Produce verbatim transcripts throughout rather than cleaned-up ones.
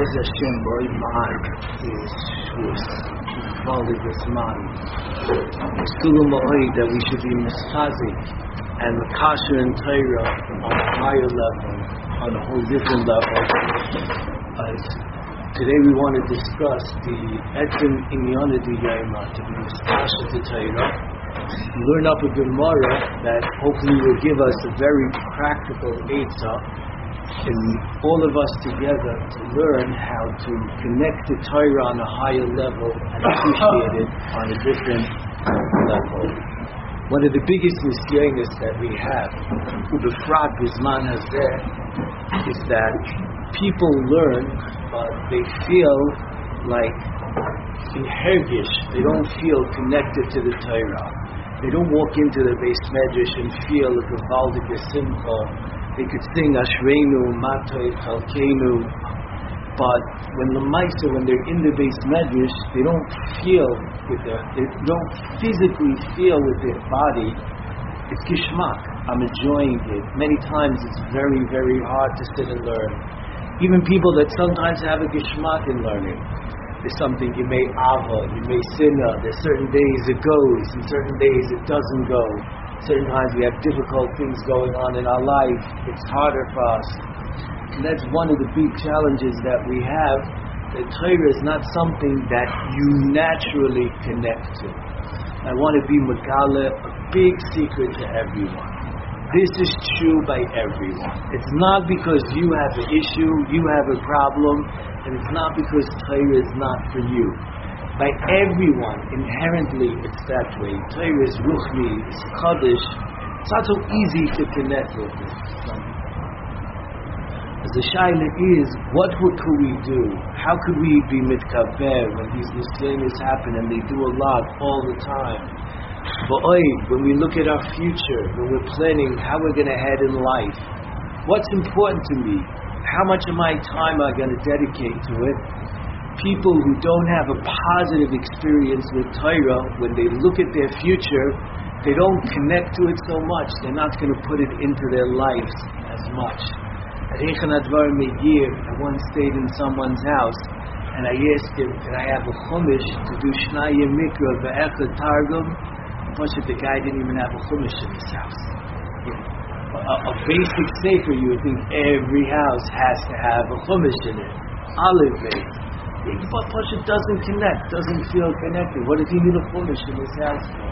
Bez Hashem Boi Ma'an is Shavuos, Vali Bisman. Still Ma'oi that we should be mischazik and Makasher and Torah on a higher level, on a whole different level. As today we want to discuss the Etzem Inyana D'Yayma, to be Mishkasher to Torah. Learn up a Gemara that hopefully will give us a very practical eitzah in all of us together to learn how to connect to Torah on a higher level and appreciate it on a different level. One of the biggest nisyonos that we have, Ubefrat Bizman Hazeh, is that people learn, but they feel like in hergish, they don't feel connected to the Torah. They don't walk into the Beis Medrash and feel a Gavaldik Simcha. They could sing Ashreinu, Matay, Chalkeinu, but when Lamaisa, when they're in the Beis Medrash, they don't feel with their, they don't physically feel with their body. It's gishmak. I'm enjoying it. Many times it's very, very hard to sit and learn. Even people that sometimes have a gishmak in learning. There's something you may ava, you may sinna. There's certain days it goes, and certain days it doesn't go. Certain times we have difficult things going on in our life. It's harder for us. And that's one of the big challenges that we have. That Torah is not something that you naturally connect to. I want to be Megala, a big secret to everyone. This is true by everyone. It's not because you have an issue, you have a problem, and it's not because Torah is not for you. By everyone, inherently, it's that way. Torah is ruchni, it's kaddish. It's not so easy to connect with it. As the shaila is, what could we do? How could we be mitkaver when these nisyonos happen, and they do a lot all the time? But when we look at our future, when we're planning how we're going to head in life, what's important to me? How much of my time am I going to dedicate to it? People who don't have a positive experience with Torah, when they look at their future, they don't connect to it so much. They're not going to put it into their lives as much. At Eichan Advar Megir, I once stayed in someone's house, and I asked him, can I have a chumash to do Shnaya Mikra Ve'echad Targum? But the guy didn't even have a chumash in his house. Yeah. A, a basic sefer, you would think every house has to have a chumash in it. Olive base. But Pasha doesn't connect, doesn't feel connected. What does he need a chumash in his house for?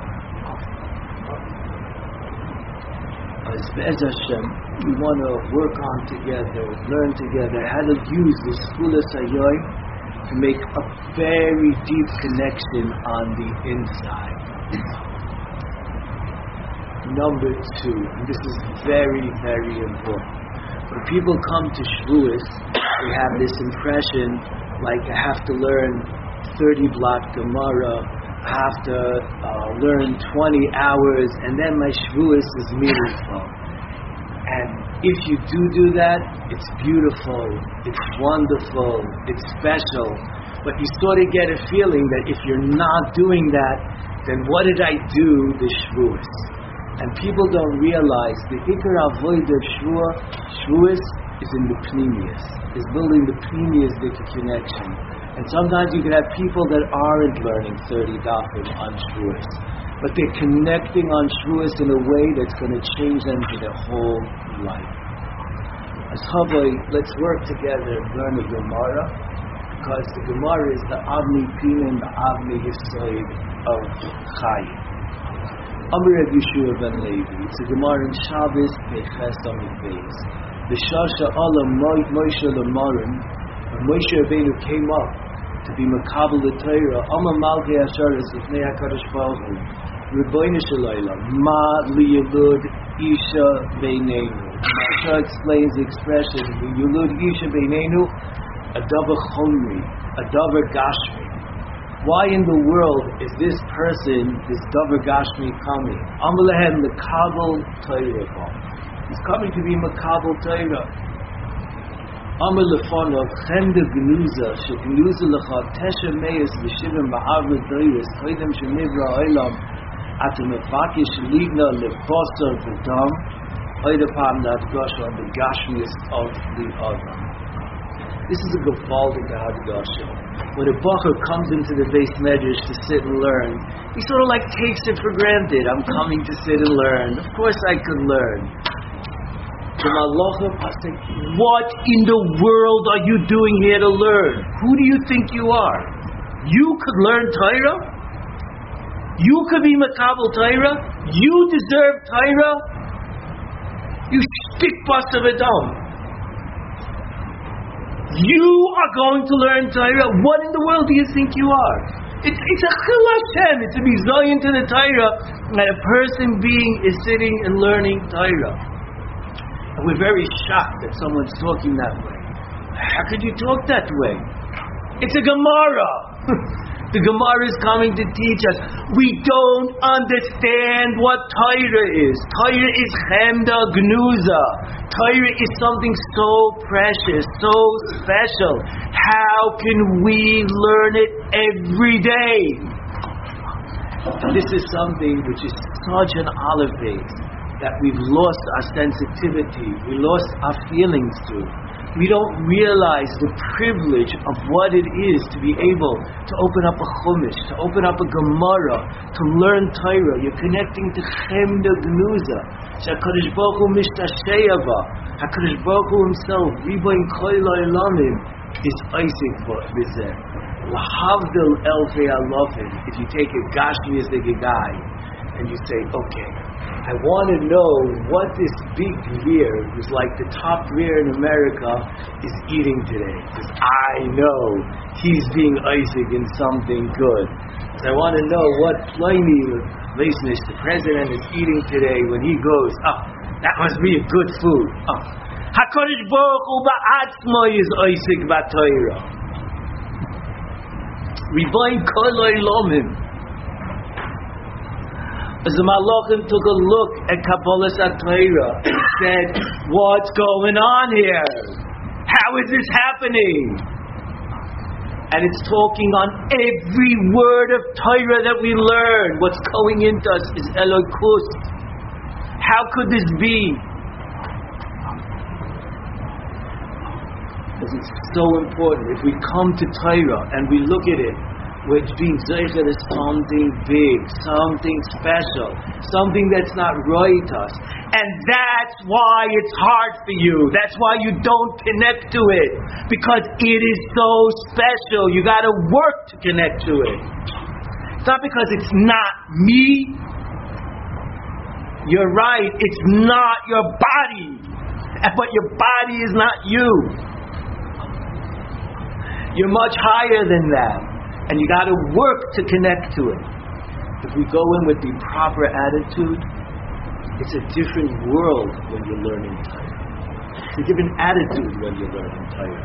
As Be'ez Hashem, we want to work on together, learn together how to use the Schulas Hayoy to make a very deep connection on the inside. Number two, and this is very, very important. When people come to Shavuos, they have this impression like I have to learn thirty block Gemara, I have to uh, learn twenty hours, and then my Shavuos is meaningful. And if you do do that, it's beautiful, it's wonderful, it's special. But you sort of get a feeling that if you're not doing that, then what did I do this Shavuos? And people don't realize the Ikar Avoid of Shavuos is in the Pneumius, is building the Pneumius connection. And sometimes you can have people that aren't learning thirty dafim on Shavuos, but they're connecting on Shavuos in a way that's going to change them for their whole life. As Chavoi, let's work together and learn the Gemara, because the Gemara is the Avni Pina and the Avni Yisoid of Chayim. Amr Reb Yeshua ben Levi. It's a Gemara in Shabbos Peches Amid Beis. The Shasha Allah Moshe Lamarim, when Moshe Rabbeinu came up to be Makabel the Torah, Amma Malchi Asharis Lifnei HaKadosh Baruch Hu, Rebbeinu Shalayla, Ma Liyulud Isha Beinenu. Masha explains the expression Liyulud Isha Beinenu, a davar chomri, a davar gashmi. Why in the world is this person, this davar gashmi, coming? Amalehem Makabel Torah. He's coming to be Makabel Torah. Amar lefonov chenda gnuza shegnuza lecha tesha meis v'shivim ba'avra doiris koidem shenivra olam at mevakish ligna lebosar v'dam oidapam that gosh on the gashmius of the Adam. This is a gewaldige hardgasha. When a bacher comes into the base medrash to sit and learn, he sort of like takes it for granted. I'm coming to sit and learn. Of course I could learn. The malachim are saying, what in the world are you doing here to learn? Who do you think you are? You could learn Torah? You could be Makabel Torah? You deserve Torah? You stick bus of a dome. You are going to learn Torah? What in the world do you think you are? It's, it's a chil Hashem. It's a bizayon to the Torah that a person being is sitting and learning Torah. And we're very shocked that someone's talking that way. How could you talk that way? It's a Gemara. The Gemara is coming to teach us. We don't understand what Torah is. Torah is chemda gnuza. Torah is something so precious, so special. How can we learn it every day? And this is something which is such an olive base that we've lost our sensitivity. We lost our feelings to. We don't realize the privilege of what it is to be able to open up a chumash, to open up a Gemara, to learn Torah. You're connecting to Chemda Gnuza. HaKadosh Baruch Hu mishtasheyava. HaKadosh Baruch Hu himself, Riboin Kol Ha'olamim, is Isaac B'zeh. Lahavdil Elfei Alofim. If you take a Gashmiistic guy and you say, okay, I want to know what this big beer, who's like the top beer in America, is eating today. Because I know he's being Isaac in something good. So I want to know what Pliny, the president, is eating today when he goes, oh, that must be a good food. Oh. HaKadosh Baruch Hu ba'atzmo is Isaac b'Torah. Riboin Kol Ha'olamim. As the Malachim took a look at Kabbalah Torah and said, what's going on here? How is this happening? And it's talking on every word of Torah that we learn. What's going into us is Elokus. How could this be? Because it's so important. If we come to Torah and we look at it, which being zeicher is something big, something special, something that's not right us. And that's why it's hard for you. That's why you don't connect to it. Because it is so special. You got to work to connect to it. It's not because it's not me. You're right. It's not your body. But your body is not you. You're much higher than that. And you got to work to connect to it. If we go in with the proper attitude, it's a different world when you're learning Torah. It's a different attitude when you're learning Torah.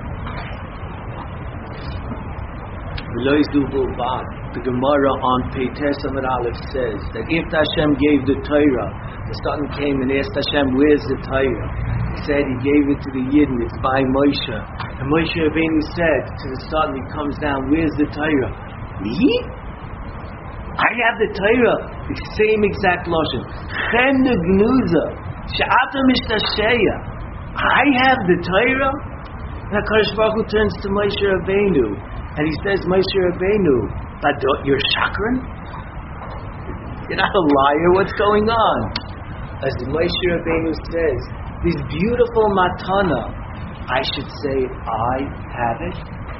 The Gemara on Peites Amud Aleph says that if Hashem gave the Torah, the Satan came and asked Hashem, where's the Torah? He said he gave it to the Yidden, it's by Moshe. And Moshe Rabbeinu said to the Satan, he comes down, where's the Torah? Me? I have the Torah. The same exact lashon. Chemda Gnuza. She'ata mishtasheyah. I have the Torah? And HaKadosh Baruch Hu turns to Moshe Rabbeinu and he says, Moshe Rabbeinu, you're shakran? You're not a liar. What's going on? As Moshe Rabbeinu says, this beautiful matana, I should say, I have it.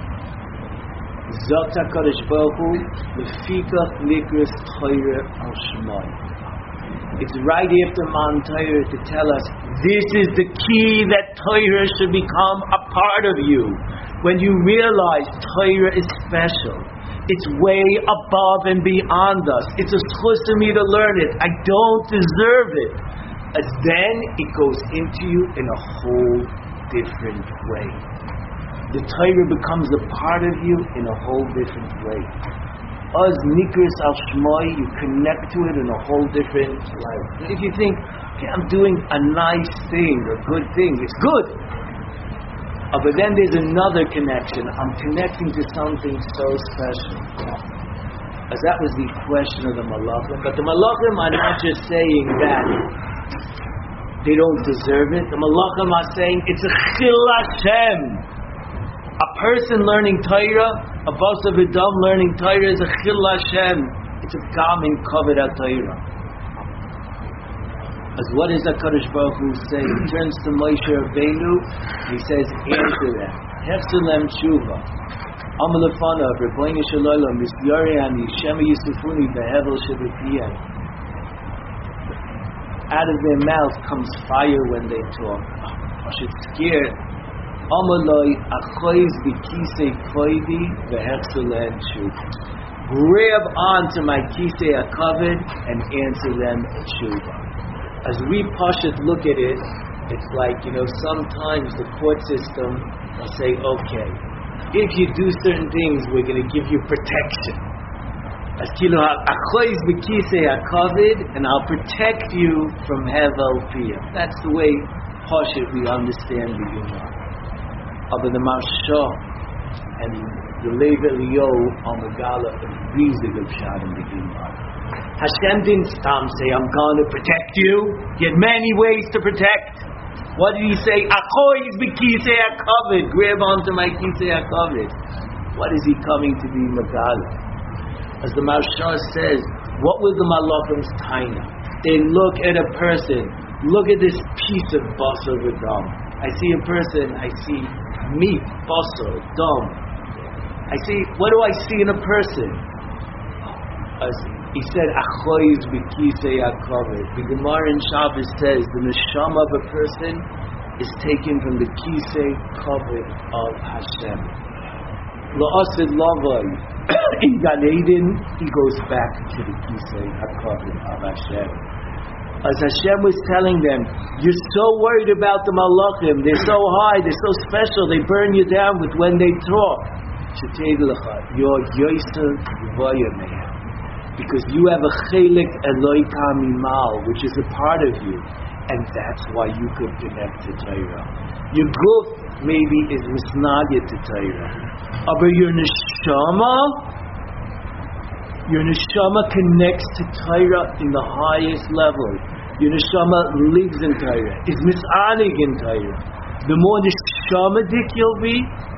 Zot HaKadosh Baruch Hu, lefikach nikras Torah al Shemai. It's right after Mount Torah to tell us this is the key that Torah should become a part of you. When you realize Torah is special, it's way above and beyond us. It's a schus for me to learn it. I don't deserve it. As then it goes into you in a whole different way. The Torah becomes a part of you in a whole different way. As nikras al shmai, you connect to it in a whole different life. If you think, okay, I'm doing a nice thing, a good thing, it's good. Uh, but then there's another connection. I'm connecting to something so special. As that was the question of the Malachim. But the Malachim are not just saying that they don't deserve it. The Malachim are saying it's a chil Hashem. A person learning Torah, a basar v'dam learning Torah is a chil Hashem. It's a gamin covered at Torah. As what does HaKadosh Baruch Hu say? He turns to Moshe Rabbeinu. He says, answer them. Hefzulem tshuva. Amalafana, Rebbeinu Shalom, Misyariani, Shema Yisufuni, Behevel Shabbatiyah. Out of their mouth comes fire when they talk. I should scare. Amaloi achoiz b'kisei koidi v'hefzulem tshuva. Grab onto my kisei hakavod and answer them tshuva. As we Pashut look at it, it's like, you know, sometimes the court system will say, okay, if you do certain things, we're going to give you protection. As kilo ha'achoiz b'kisei hakavod, and I'll protect you from hevel piyah. That's the way Pashut we understand the Gemara. But the Marsha and the Lev Eliyahu on the Gala of Rizig of Shad in the Gemara. Hashem didn't stam say, I'm going to protect you. He had many ways to protect. What did he say? Achoiz b'kisei hakavod. Grab onto my kisei hakavod. What is he coming to be Megala? As the Marsha says, what was the Malachim's taina? They look at a person. Look at this piece of basar v'dam. I see a person. I see meat, basar, dam. I see. What do I see in a person? As he said, "Achoiz b'kisei hakavod." The Gemara in Shabbos says the neshama of a person is taken from the kisei hakavod of Hashem. La'asid lavai in Gan Eden, he goes back to the kisei hakavod of Hashem. As Hashem was telling them, you're so worried about the malachim. They're so high. They're so special. They burn you down with when they talk. You're yoser v'yameya. Because you have a chelik Eloi Tamimal, which is a part of you, and that's why you could connect to Torah. Your guf maybe is misnaged to Torah, but your neshama, your neshama connects to Torah in the highest level. Your neshama lives in Torah, is misanig in Torah. The more neshamadik you'll be,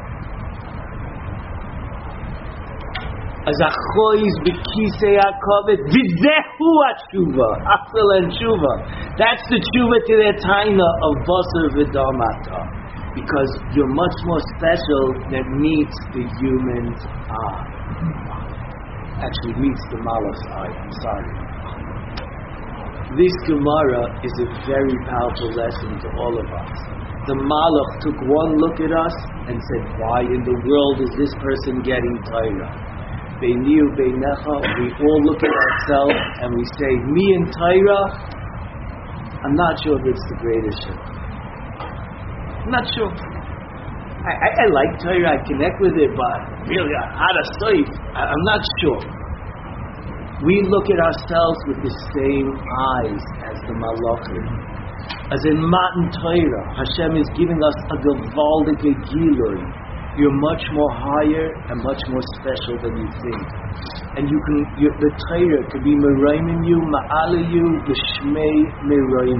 as achoiz b'kisei hakavod v'zehu hatshuva, achel and tshuva. That's the tshuva to their taina of basar v'dam ata, because you're much more special than meets the human's eye. Actually, meets the malach's eye. I'm sorry. This Gemara is a very powerful lesson to all of us. The malach took one look at us and said, "Why in the world is this person getting Torah?" Beiniu beinecha, we all look at ourselves and we say, me and Torah, I'm not sure if it's the greatest shit. I'm not sure. I, I, I like Torah, I connect with it, but really, out of sight, I'm not sure. We look at ourselves with the same eyes as the malachim. As in Matan Torah, Hashem is giving us a gewaldige gilui. You're much more higher and much more special than you think. And you can, you, the Torah could be merayim you, ma'ala you, l'shmei merayim.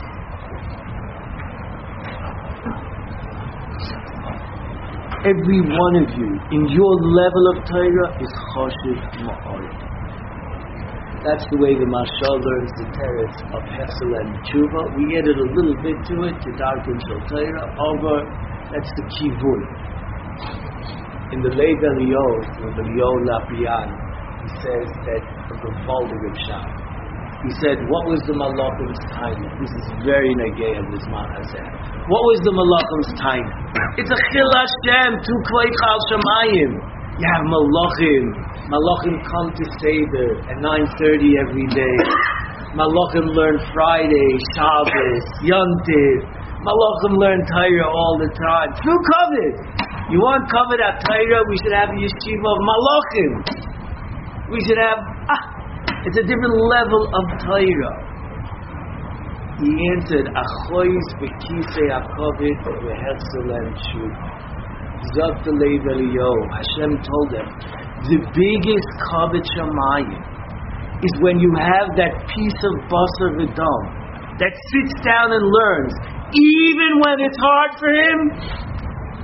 Every one of you, in your level of Torah, is choshev ma'or. That's the way the Mashal learns the teretz of Hefzel and Tshuva. We added a little bit to it, to Darkin Shal Torah, over, that's the kivun. In the Lev Eliyahu, with Eliyahu Lapian, he says that of the folding of Sham. He said, what was the Malachim's time? This is very negay of this man Hazeh. What was the Malachim's time? It's a Chil Hashem, tu kvei chal shamayim. You have Malachim. Malachim come to Seder at nine thirty every day. Malachim learn Friday, Shabbos, Yom Tov. Malachim learn Torah all the time. Through covet. You want covered at Torah, we should have the yeshiva of Malachim. We should have, ah, it's a different level of Torah. He answered, Achoiz b'kisei hakavod v'hefzulem tshuva. Zok the Lev Eliyahu, Hashem told them, the biggest kavod shamayim is when you have that piece of basar v'dam that sits down and learns, even when it's hard for him.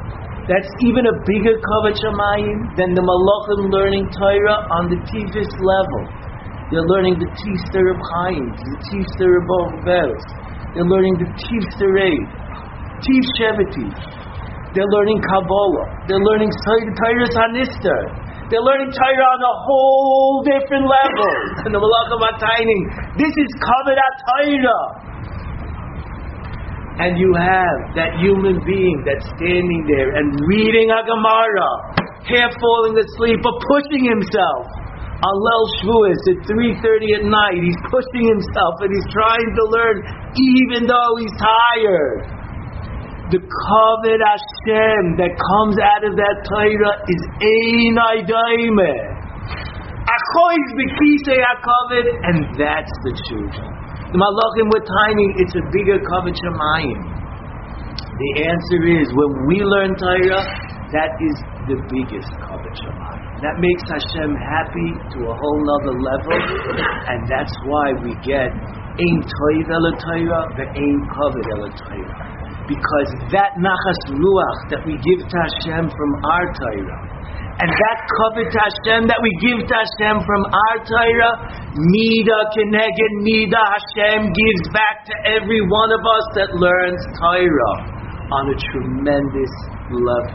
That's even a bigger kavod shamayim than the malachim learning Torah on the tifus level. They're learning the tifster of Chaim, the tifster of Beres. They're learning the tifster Reid, tif shevati. They're learning Kabbalah. They're learning Torah Hanister. They're learning Torah on a whole different level. And the malachim are tiny. This is kavod Torah. And you have that human being that's standing there and reading a Gemara, half falling asleep, but pushing himself. Alel Shvuas at three thirty at night, he's pushing himself and he's trying to learn even though he's tired. The kavod Hashem that comes out of that Torah is Einai Daimeh. Achois b'kisei hakavod, and that's the truth. The malachim were tiny, it's a bigger kavod shamayim. The answer is, when we learn Torah, that is the biggest kavod shamayim. That makes Hashem happy to a whole nother level, and that's why we get ein toiv el Torah ve'ein kavod el Torah. Because that nachas ruach that we give to Hashem from our Torah, and that kavod to Hashem that we give to Hashem from our Torah, Mida Keneged Mida, Hashem gives back to every one of us that learns Torah on a tremendous level.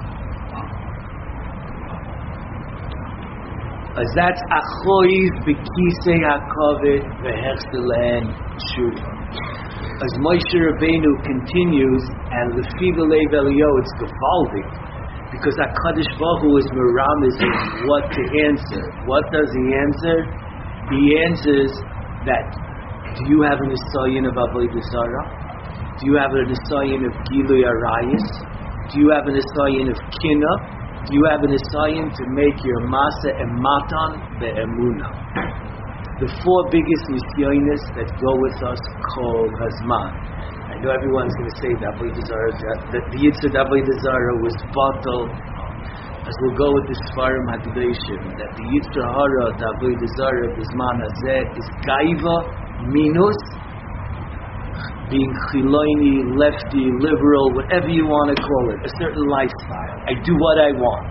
As that's Achois B'Kisei HaKavod V'Hechselen Tshuva. As Moshe Rabbeinu continues, and Lefiva Lev Eliyahu, it's Gevaldik, because HaKadosh Baruch Hu is meramis what to answer. What does he answer? He answers that, do you have an Nisayon of Avodah Zarah? Do you have an Nisayon of Gilui Arayis? Do you have an Nisayon of Kina? Do you have an Nisayon to make your Masa and Matan Be'emunah? The four biggest Nisyonis that go with us called Hazman. I know everyone's going to say that Avodah Zarah, that the Yitzhak Avodah Zarah was batal. As we'll go with the Sfarim HaKadoshim, that the Yitzhak Hara, the Avodah Zarah, Bizman Hazeh, is Gaiva minus being chiloini, lefty, liberal, whatever you want to call it, a certain lifestyle. I do what I want.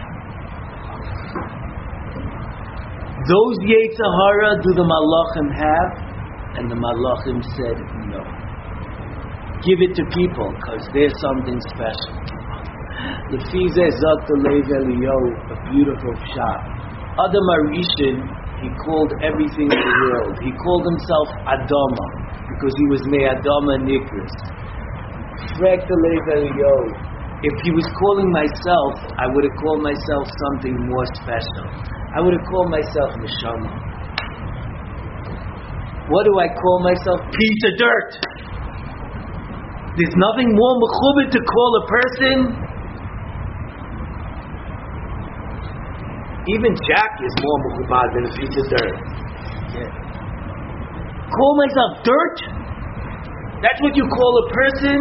Those Yitzhak Hara do the Malachim have, and the Malachim said no. Give it to people, because there's something special. Lefizeh Zakta Lev Eliyahu, a beautiful shot. Adam Arishin, he called everything in the world. He called himself Adama, because he was Me Adama Nikris. Frekta Lev Eliyahu, if he was calling myself, I would have called myself something more special. I would have called myself Neshama. What do I call myself? Piece of dirt. There's nothing more mechubed to call a person. Even Jack is more mechubad than a piece of dirt. Yeah. Call myself dirt? That's what you call a person?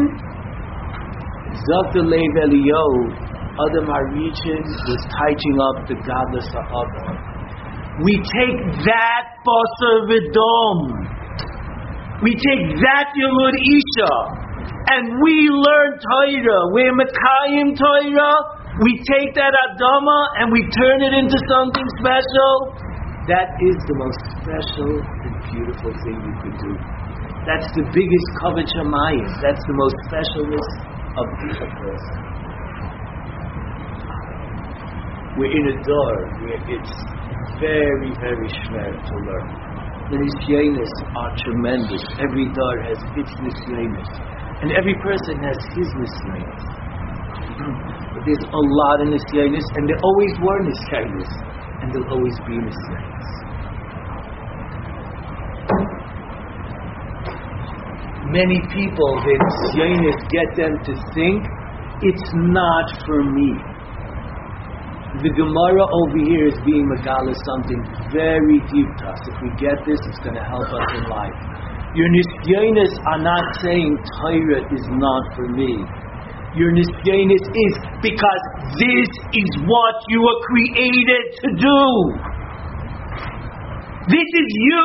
Zakta Lev Eliyahu, Adam Harichin was touching up the godless Adam. We take that basar v'dom, we take that Yelud Isha, and we learn Torah. We're Mekayim Torah. We take that Adama and we turn it into something special. That is the most special and beautiful thing you could do. That's the biggest kavod shamayim. That's the most specialness of a person. We're in a door where it's very, very shver to learn. The nisyonos are tremendous. Every door has its nisyonos, and every person has his nisyonos. But there's a lot of nisyonos, and there always were nisyonos, and there'll always be nisyonos. Many people, their nisyonos get them to think it's not for me. The Gemara over here is being megala something very deep to us. If we get this, it's going to help us in life. Your nisyonos are not saying Torah is not for me. Your nisyonos is because this is what you were created to do. This is you.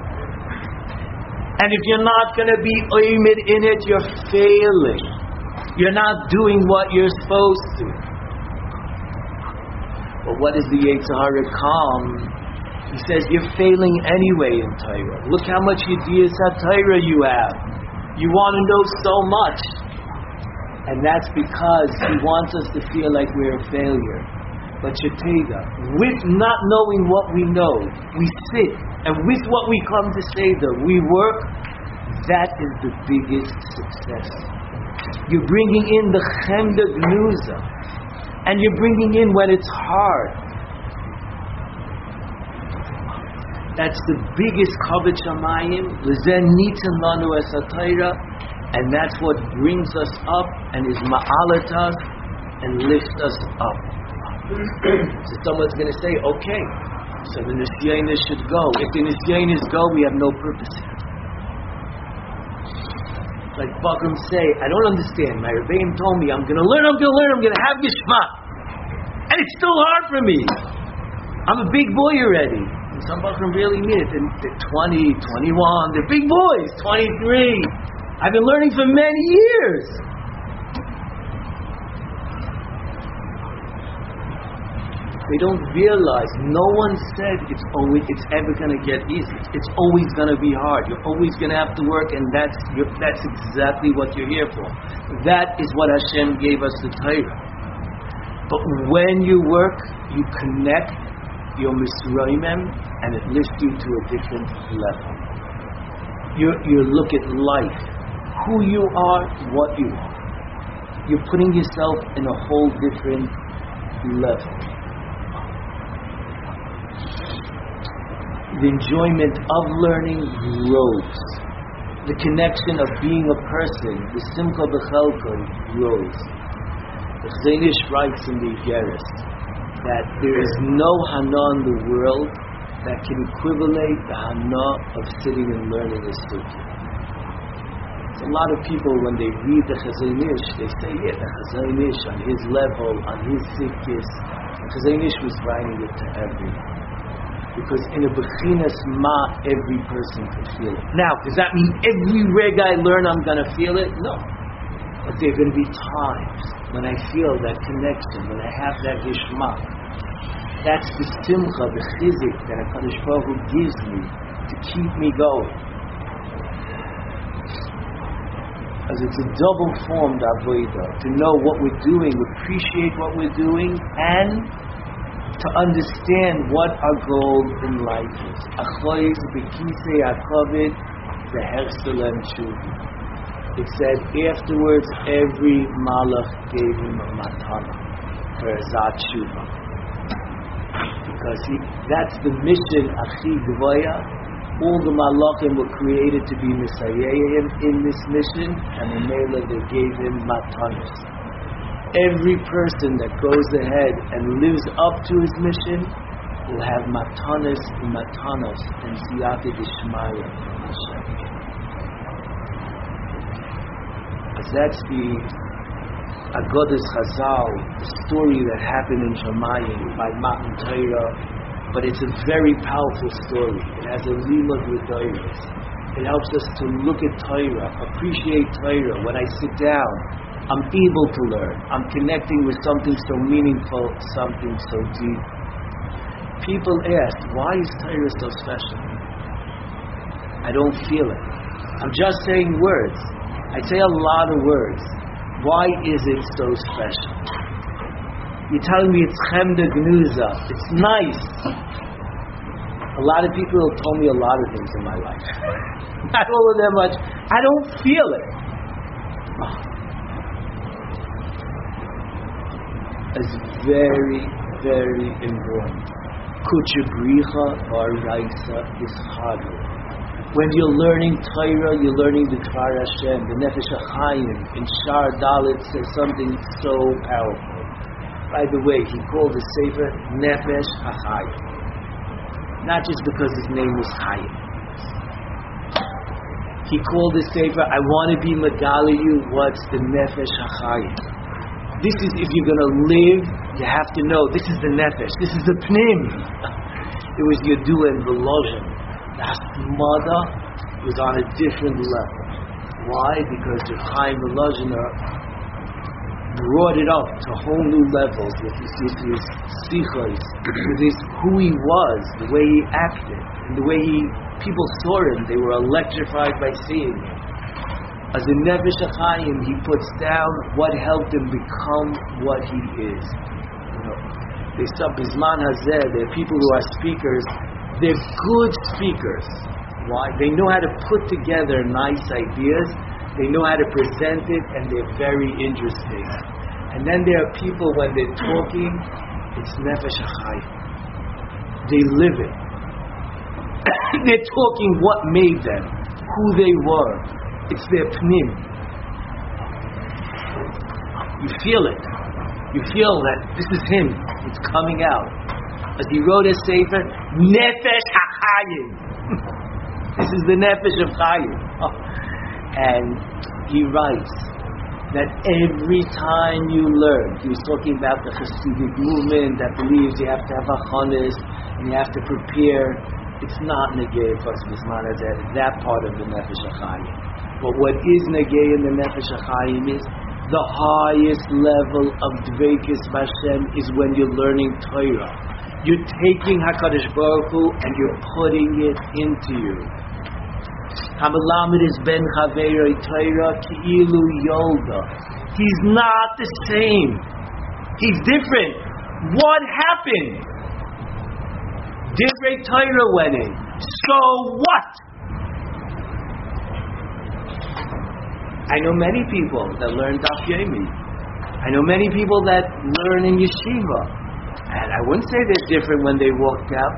And if you're not going to be oimid in it, you're failing. You're not doing what you're supposed to. But what is the Yetzer Hara come? He says you're failing anyway in Torah. Look how much Yediyas HaTorah you have. You want to know so much. And that's because he wants us to feel like we're a failure. But Shetega, with not knowing what we know, we sit, and with what we come to Seder, we work. That is the biggest success. You're bringing in the Chemda Gnuza, and you're bringing in when it's hard. That's the biggest Kavod Shamayim, L'zen Nitzan Lanu Es HaTorah, and that's what brings us up and is ma'alat us and lifts us up. So someone's going to say, okay, so the Nisyanis should go. If the Nisyanis go, we have no purpose here. Like Bakram say, I don't understand. My Rebbeim told me, I'm going to learn, I'm going to learn, I'm going to have Geshmak. And it's still hard for me. I'm a big boy already. And some Bakram really mean it. They're twenty, twenty-one, they're big boys, twenty-three. I've been learning for many years. They don't realize, no one said it's always, it's ever going to get easy. It's always going to be hard. You're always going to have to work, and that's you're, that's exactly what you're here for. That is what Hashem gave us the Torah. But when you work, you connect your Misraimim, and it lifts you to a different level. You you look at life, who you are, what you are. You're putting yourself in a whole different level. The enjoyment of learning grows. The connection of being a person, the Simcha B'Chelkon, grows. The Chazon Ish writes in the Igeres that there is no Hana in the world that can equivalent the Hana of sitting and learning a Sukkah. So a lot of people, when they read the Chazon Ish, they say, yeah, the Chazon Ish on his level, on his Sikkis. The Chazon Ish was writing it to everyone. Because in a Bechinas Ma, every person can feel it. Now, does that mean every reg I learn I'm going to feel it? No. But there are going to be times when I feel that connection, when I have that Geshmak. That's the Simcha, the Chizik that HaKadosh Baruch Hu gives me to keep me going. As it's a double-formed avodah, to know what we're doing, appreciate what we're doing, and to understand what our goal in life is. Achois b'kisei hakoved v'herselem tshuva. It said afterwards every malach gave him a matana for zat tshuva, because he, that's the mission achi gvoya. All the malachim were created to be misayehim in this mission, and the Mela they gave him matanos. Every person that goes ahead and lives up to his mission will have matanas and matanos and siyata d'shmaya from Hashem. As that's the Agodas Chazal, the story that happened in Shamayim by Matan Torah, but it's a very powerful story. It has a limud l'doros. It helps us to look at Torah, appreciate Torah. When I sit down, I'm able to learn. I'm connecting with something so meaningful, something so deep. People ask, why is Torah so special? I don't feel it. I'm just saying words. I say a lot of words. Why is it so special? You're telling me it's Chemda Gnuza. It's nice. A lot of people have told me a lot of things in my life. Not all of them much. I don't feel it. Oh. Is very, very important. Kuchabricha or Raisa is harder. When you're learning Torah, you're learning the Dvar Hashem, the Nefesh HaChaim. In Shar Dalet says something so powerful. By the way, he called the Sefer Nefesh HaChaim. Not just because his name was Chaim. He called the Sefer, I want to be Megali you, what's the Nefesh HaChaim? This is, if you're going to live, you have to know, this is the nefesh, this is the pnim. It was Yedu and Velozhin. The Hasmada was on a different level. Why? Because the Chaim Velozhiner brought it up to whole new levels with his, with his sichos, with his who he was, the way he acted, and the way he people saw him. They were electrified by seeing him. As a Nefesh HaChaim, he puts down what helped him become what he is. You know, they saw Bizman Hazeh. There are people who are speakers. They're good speakers. Why? They know how to put together nice ideas. They know how to present it, and they're very interesting. And then there are people, when they're talking, it's Nefesh HaChaim. They live it. They're talking what made them, who they were. It's their pnim. You feel it. You feel that this is him. It's coming out. As he wrote a sefer, Nefesh HaChaim. This is the Nefesh of Chaim. Oh. And he writes that every time you learn, he was talking about the Hasidic movement that believes you have to have achonis and you have to prepare. It's not negay for us, Bisman Hazeh, that part of the Nefesh HaChaim. But what is negay in the Nefesh HaChaim is the highest level of Dveikis B'Hashem is when you're learning Torah. You're taking HaKadosh Baruch Hu and you're putting it into you. Hamalamed is ben Chaverei Torah Ki'ilu Yolda. He's not the same. He's different. What happened? Divrei Torah went in. So what? I know many people that learn Daf Yomi. I know many people that learn in yeshiva. And I wouldn't say they're different when they walked out.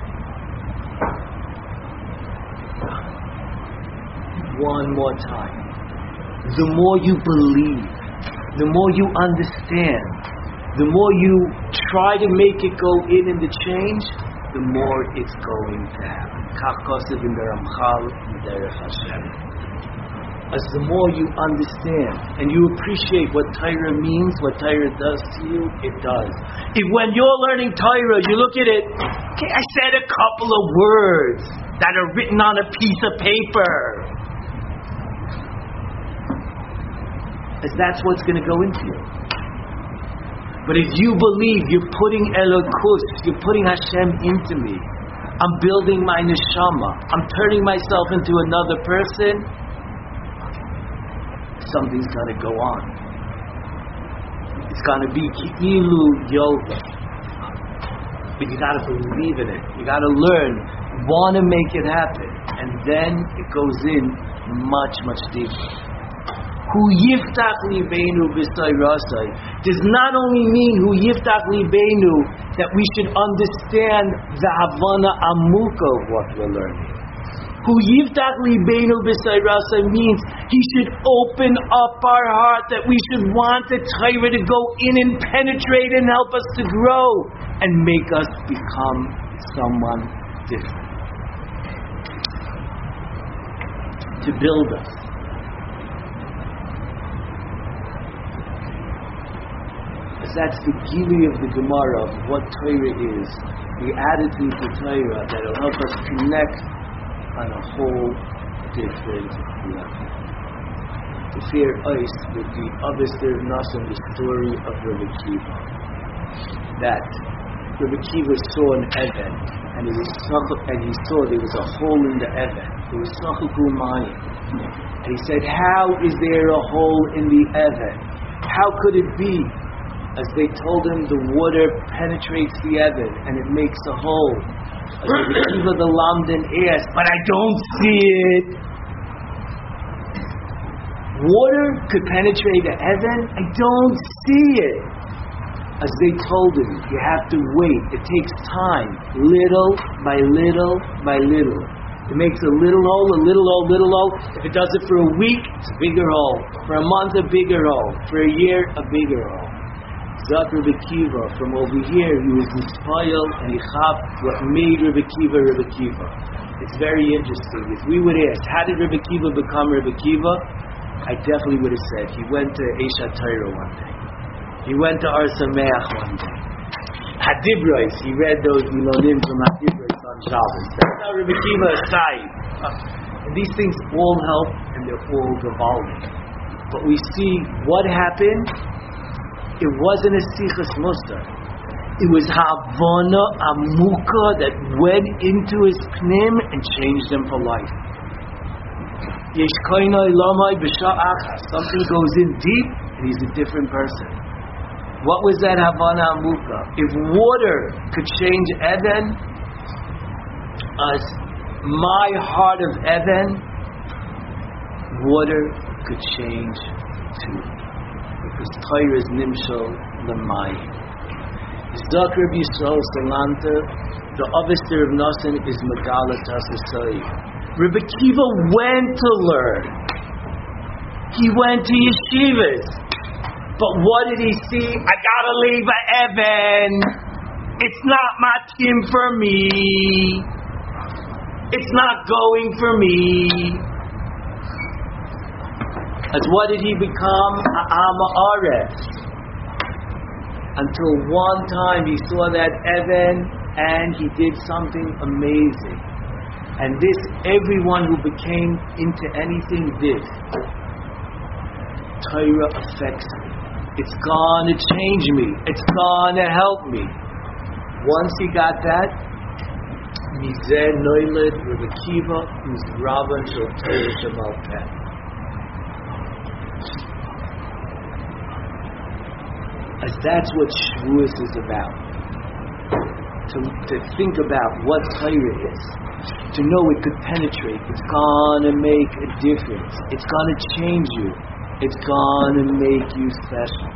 One more time. The more you believe, the more you understand, the more you try to make it go in in the change, the more it's going to happen. Kach kosev in the Ramchal Derech Hashem. As the more you understand and you appreciate what Torah means, what Torah does to you, it does. If when you're learning Torah, you look at it, okay, I said a couple of words that are written on a piece of paper. As that's what's going to go into you. But if you believe you're putting Elokus, you're putting Hashem into me, I'm building my neshama, I'm turning myself into another person, something's got to go on. It's going to be Ki'ilu Yoga. But you got to believe in it. You got to learn, want to make it happen. And then it goes in much, much deeper. Hu yiftach libeinu b'sayrasai does not only mean hu yiftach libeinu that we should understand the havana amuka of what we're learning. Hu yiftach libeinu b'sayrasai means he should open up our heart, that we should want the Torah to go in and penetrate and help us to grow and make us become someone different. To build us. That's the gili of the Gemara of what Torah is, the attitude to Torah that will help us connect on a whole different level. To fear ice with the Avestir Nasan, the story of Rabbi Kiva. That Rabbi Kiva saw an Even, and he, was, and he saw there was a hole in the Even. There was Sachuku Mayim. And he said, how is there a hole in the Even? How could it be? As they told him, the water penetrates the Even and it makes a hole. As Rabbi Kiva the Lamdan asked, but I don't see it. Water could penetrate the Even? I don't see it. As they told him, you have to wait. It takes time, little by little by little. It makes a little hole, a little hole, little hole. If it does it for a week, it's a bigger hole. For a month, a bigger hole. For a year, a bigger hole. Zak Rabbi Kiva, from over here, he was inspired and he chaf what made Rabbi Kiva Rabbi Kiva. It's very interesting. If we would ask, how did Rabbi Kiva become Rabbi Kiva? I definitely would have said, he went to Eshat Torah one day. He went to Ar Sameach one day. Hadibros, he read those Milonim from Hadibros on Shabbos. That's how Rabbi Kiva aside. And these things all help and they're all revolving. But we see what happened. It wasn't a sichas musar. It was havana amuka that went into his pnim and changed him for life. Yesh koinai lamai b'sha'achas. Something goes in deep and he's a different person. What was that havana amuka? If water could change Eden, as my heart of Eden, water could change too. Because Torah is nimshal l'mayim. Zdok Rabbi Yisrael Salanta, the Avester of Nasan is Megala Tasasai. Rabbi Kiva went to learn. He went to yeshivas. But what did he see? I gotta leave a Evan. It's not matchim for me. It's not going for me. As what did he become? A'ama Aretz. Until one time he saw that Evan and he did something amazing. And this, everyone who became into anything did. Torah affects me. It's gonna change me. It's gonna help me. Once he got that, Mizeh Noiled Rabbi Kiva, who's Rabban Shel Torah Shabbat Peh. As that's what Shavuos is about. To, to think about what Torah is. To know it could penetrate. It's gonna make a difference. It's gonna change you. It's gonna make you special.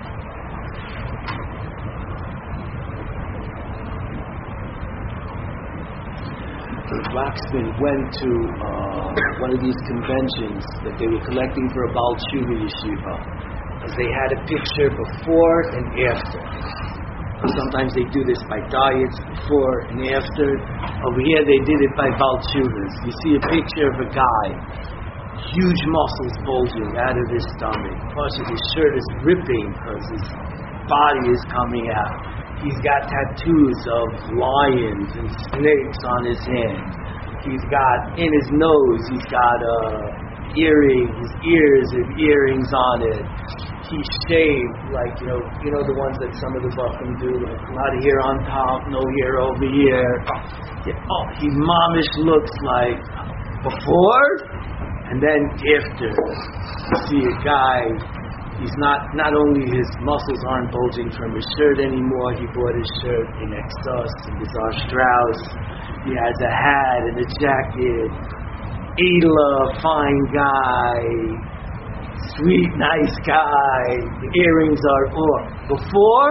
Waxman went to uh, one of these conventions that they were collecting for a Baal Tshuva yeshiva. They had a picture before and after. Sometimes they do this by diets, before and after. Over here they did it by Baal Tshuvas. You see a picture of a guy, huge muscles bulging out of his stomach. Plus his shirt is ripping because his body is coming out. He's got tattoos of lions and snakes on his hand. He's got, in his nose, he's got uh, earrings, his ears have earrings on it. He's shaved, like, you know, you know the ones that some of the Bachim do, like a lot of hair on top, no hair over here. Yeah, oh, he mamish looks like before and then after. You see a guy, he's not, not only his muscles aren't bulging from his shirt anymore, he bought his shirt in Exos, in Bizarre Strauss. He has a hat and a jacket. Ela, fine guy. Sweet, nice guy. The earrings are off. Before,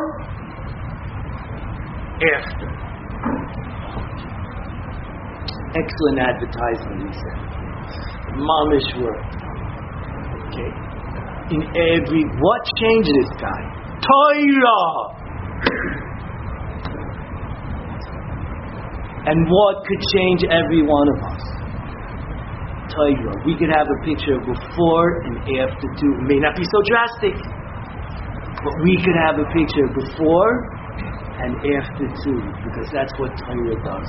after. Excellent advertisement, he said. Mamish work. Okay. In every, what changed this guy? Torah! And what could change every one of us? Torah. We could have a picture of before and after too. It may not be so drastic, but we could have a picture of before and after too, because that's what Torah does.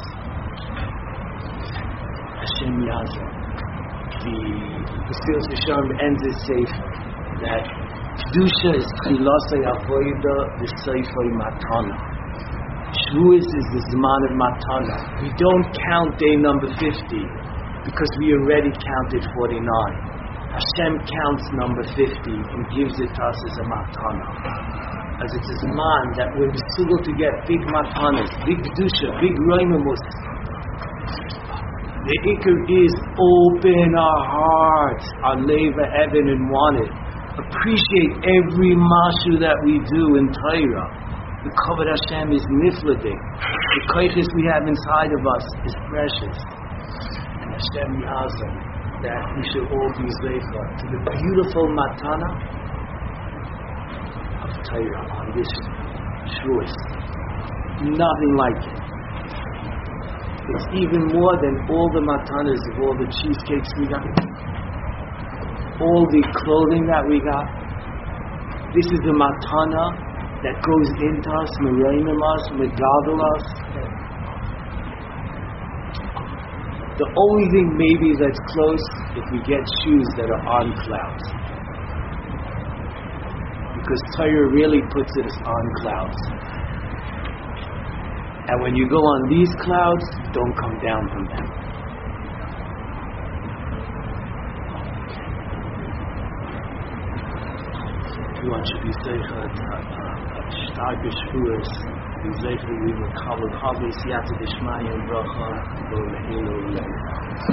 Hashem Yazah. The Mesilas Yesharim ends it safe that Kedusha is Chilasei Avoda V'Seifei Matana. Shavuos is the Zman of Matana. We don't count day number fifty. Because we already counted forty-nine. Hashem counts number fifty and gives it to us as a matana. As it's a man that we're able to get big matanas, big kedusha, big reimamus. The ikar is open our hearts, our leva, Evan, and want it. Appreciate every mashu that we do in Torah. The kavod Hashem is nifladik. The koiches we have inside of us is precious. Hashem Yazah, that we should all be zeicha to the beautiful matana of Torah on this Shavuos. Nothing like it. It's even more than all the matanas of all the cheesecakes we got, all the clothing that we got. This is the matana that goes into us, merayim us, megadol us. The only thing maybe that's close if we get shoes that are on clouds. because Torah really puts it on clouds. And when you go on these clouds, don't come down from them. Everyone should be zeicha starke shvuos, be zeicha we will call it Chavis Yatad Ishmael Bracha, Lo Le'ilu Le'ilu.